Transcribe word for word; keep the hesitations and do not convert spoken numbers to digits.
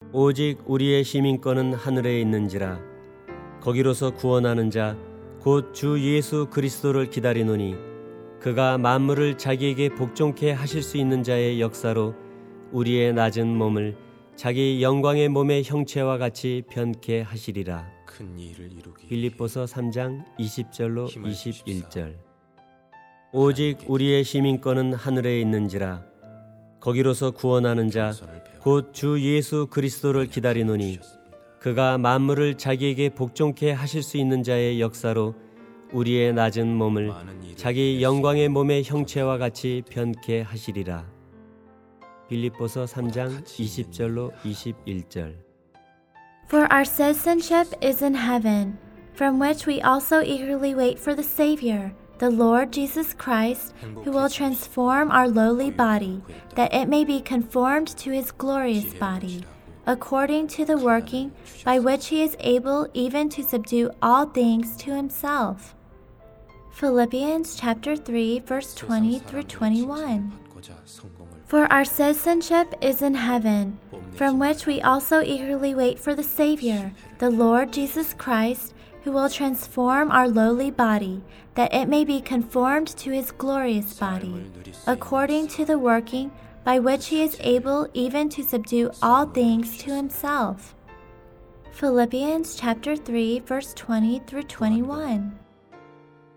오직 우리의 시민권은 하늘에 있는지라. 거기로서 구원하는 자 곧 주 예수 그리스도를 기다리노니 그가 만물을 자기에게 복종케 하실 수 있는 자의 역사로 우리의 낮은 몸을 자기 영광의 몸의 형체와 같이 변케 하시리라. 큰 일을 이루기 빌립보서 삼 장 이십 절로 힘을 이십일 절. 주십사. 오직 우리의 시민권은 하늘에 있는지라. 거기로서 구원하는 자 곧 주 예수 그리스도를 기다리노니 그가 만물을 자기에게 복종케 하실 수 있는 자의 역사로 우리의 낮은 몸을 자기 영광의 몸의 형체와 같이 변케 하시리라. 빌립보서 삼 장 이십 절로 이십일 절. For our citizenship is in heaven, from which we also eagerly wait for the Savior, the Lord Jesus Christ, who will transform our lowly body, that it may be conformed to his glorious body, according to the working by which he is able even to subdue all things to himself. Philippians chapter three, verse twenty through twenty-one. For our citizenship is in heaven, from which we also eagerly wait for the Savior, the Lord Jesus Christ, who will transform our lowly body, that it may be conformed to his glorious body, according to the working by which he is able even to subdue all things to himself. Philippians chapter three, verse twenty through twenty-one.